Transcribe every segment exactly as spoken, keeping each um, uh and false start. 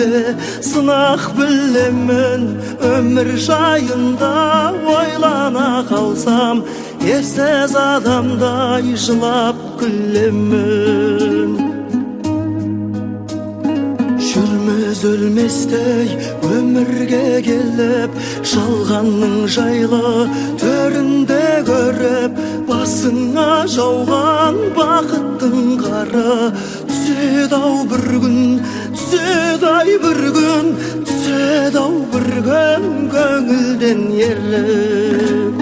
кемде сынақ білемін, өмір жайында ойлана қалсам, ерсіз адамдай жылап күлемін. Жүрміз өлместей өмірге келіп, жалғанның жайлы төрінде көріп, басыңа жауған бақыттың қары түседі-ау бір күн, түседі-ай бір күн, түседі-ау бір күн көңілден еріп.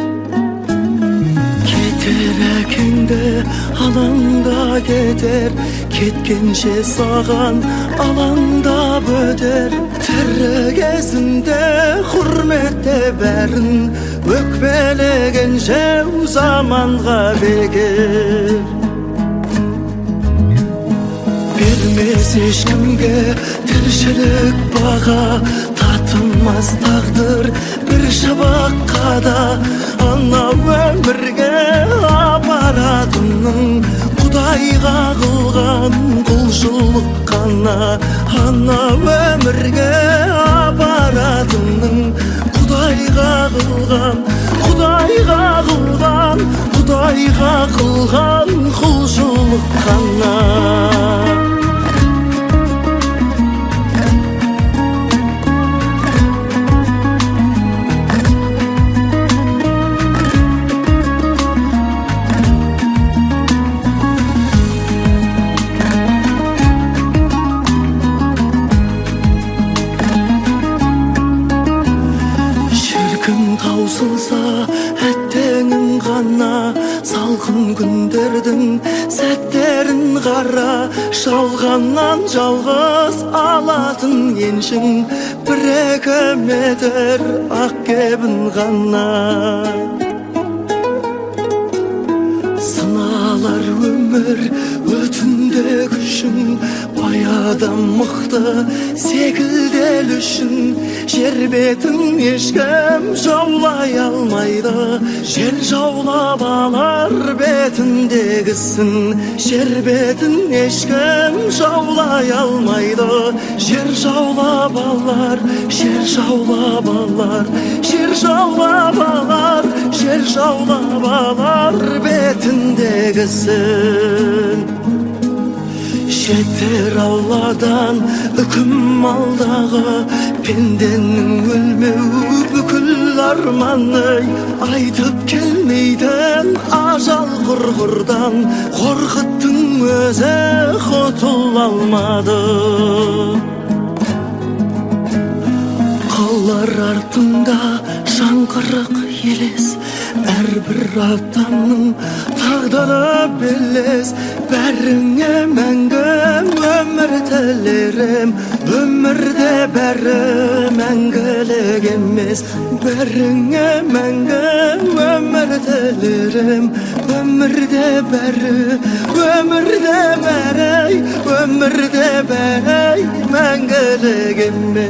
Кетер әкеңді алаңда кетер, кеткенше саған алаңдап өтер. Тірі кезінде құрметте бәрін, өкпелеген жау заманға бекер. Бермес ешкімге тіршілік баға, татымас тағдыр бір шабаққа да. Анау өмірге апаратының Құдайға қылған құлшылық қана. Анау өмірге апаратының Құдайға қылған, Құдайға қылған, Құдайға қылған құлшылық қана. Таусылса әттеңің ғана, салқын күндердің сәттерін қара. Жалғаннан жалғыз алатын еншің, бір-екі метр ақ кебін ғана. Сыналар өмір өтінде күшің, баядан мықты секілдел үшін. Жер бетін ешкім жаулай алмайды, жер жаулап алар бетіндегісін. Жер бетін ешкім жаулай алмайды, жер жаулап алар, жер жаулап алар, жер жаулап алар, жер жаулап алар бетіндегісін. Жетер Алладан үкім алдағы, пенденің өлмеу бүкіл арманы. Айтып келмейтін ажал құрғырдан, қорқыттың өзі құтыла алмады. Қалар артында жаңғырық елес, әрбір адамның тағдыры белес. Бәріңе мәңгі өмір тілерім, өмірде бәрі мәңгілік емес. Бәріңе мәңгі өмір тілерім, өмірде бәрі, өмірде бәрі, өмірде бәрі мәңгілік емес.